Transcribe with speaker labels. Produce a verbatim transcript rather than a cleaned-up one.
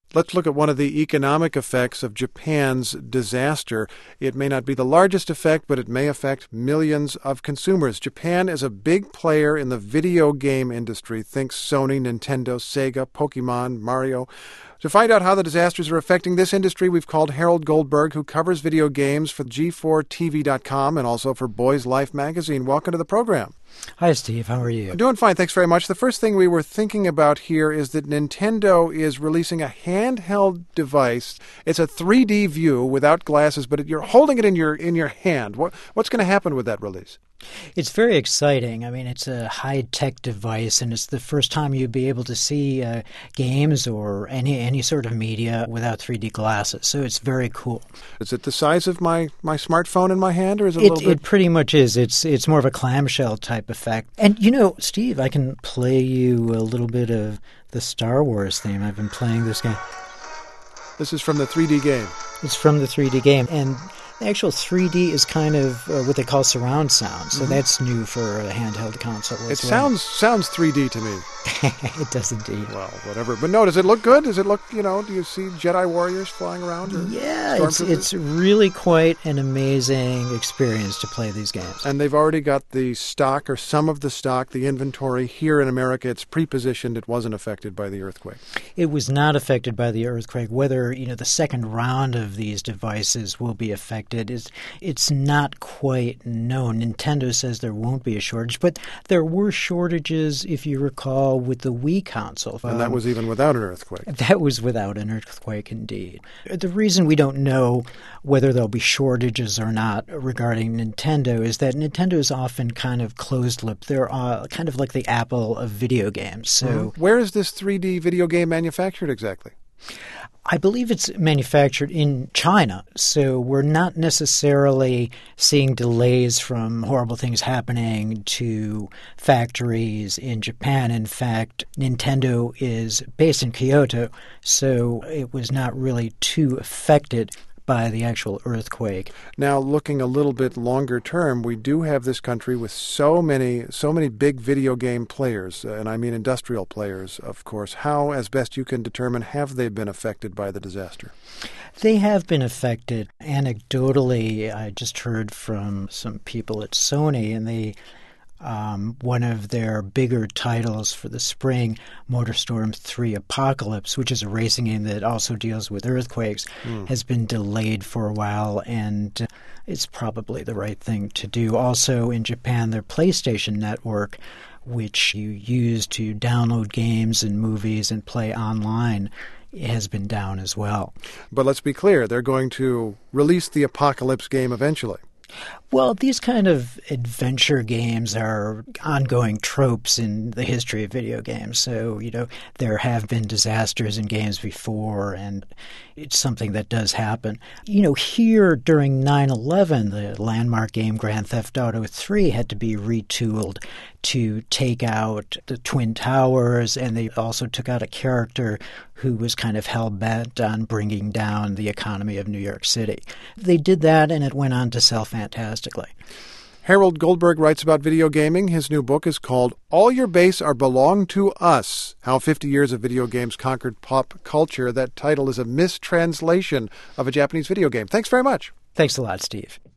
Speaker 1: Let's look at one of the economic effects of Japan's disaster. It may not be the largest effect, but it may affect millions of consumers. Japan is a big player in the video game industry. Think Sony, Nintendo, Sega, Pokemon, Mario. To find out how the disasters are affecting this industry, we've called Harold Goldberg, who covers video games for G four T V dot com and also for Boys Life magazine. Welcome to the program.
Speaker 2: Hi, Steve. How are you?
Speaker 1: I'm doing fine. Thanks very much. The first thing we were thinking about here is that Nintendo is releasing a handheld device. It's a three D view without glasses, but you're holding it in your in your hand. What, what's going to happen with that release?
Speaker 2: It's very exciting. I mean, it's a high-tech device, and it's the first time you'd be able to see uh, games or any any sort of media without three D glasses. So it's very cool.
Speaker 1: Is it the size of my, my smartphone in my hand, or is it a
Speaker 2: It,
Speaker 1: little bit?
Speaker 2: it pretty much is. It's it's more of a clamshell type effect. And, you know, Steve, I can play you a little bit of the Star Wars theme. I've been playing this game.
Speaker 1: This is from the three D game.
Speaker 2: It's from the three D game. And the actual three D is kind of uh, what they call surround sound, so mm-hmm. that's new for a handheld console as
Speaker 1: It
Speaker 2: well.
Speaker 1: sounds sounds three D to me.
Speaker 2: It does indeed.
Speaker 1: Well, whatever. But no, does it look good? Does it look, you know, do you see Jedi warriors flying around? Or
Speaker 2: yeah, it's, it's really quite an amazing experience to play these games.
Speaker 1: And they've already got the stock, or some of the stock, the inventory here in America. It's pre-positioned. It wasn't affected by the earthquake.
Speaker 2: It was not affected by the earthquake. Whether, you know, the second round of these devices will be affected is it's not quite known. Nintendo says there won't be a shortage, but there were shortages, if you recall, with the Wii console.
Speaker 1: And
Speaker 2: um,
Speaker 1: that was even without an earthquake.
Speaker 2: That was without an earthquake, indeed. The reason we don't know whether there'll be shortages or not regarding Nintendo is that Nintendo is often kind of closed-lipped. They're uh, kind of like the Apple of video games. So,
Speaker 1: mm-hmm. Where is this three D video game manufactured exactly?
Speaker 2: I believe it's manufactured in China, so we're not necessarily seeing delays from horrible things happening to factories in Japan. In fact, Nintendo is based in Kyoto, so it was not really too affected by the actual earthquake.
Speaker 1: Now, looking a little bit longer term, we do have this country with so many, so many big video game players, and I mean industrial players, of course. How, as best you can determine, have they been affected by the disaster?
Speaker 2: They have been affected. Anecdotally, I just heard from some people at Sony, and they Um, one of their bigger titles for the spring, MotorStorm three Apocalypse, which is a racing game that also deals with earthquakes, mm. has been delayed for a while, and it's probably the right thing to do. Also in Japan, their PlayStation Network, which you use to download games and movies and play online, has been down as well.
Speaker 1: But let's be clear, they're going to release the Apocalypse game eventually.
Speaker 2: Well, these kind of adventure games are ongoing tropes in the history of video games. So, you know, there have been disasters in games before, and it's something that does happen. You know, here during nine eleven, the landmark game Grand Theft Auto three had to be retooled to take out the Twin Towers, and they also took out a character who was kind of hell-bent on bringing down the economy of New York City. They did that, and it went on to sell fantastically.
Speaker 1: Harold Goldberg writes about video gaming. His new book is called All Your Base Are Belong to Us, How fifty Years of Video Games Conquered Pop Culture. That title is a mistranslation of a Japanese video game. Thanks very much.
Speaker 2: Thanks a lot, Steve.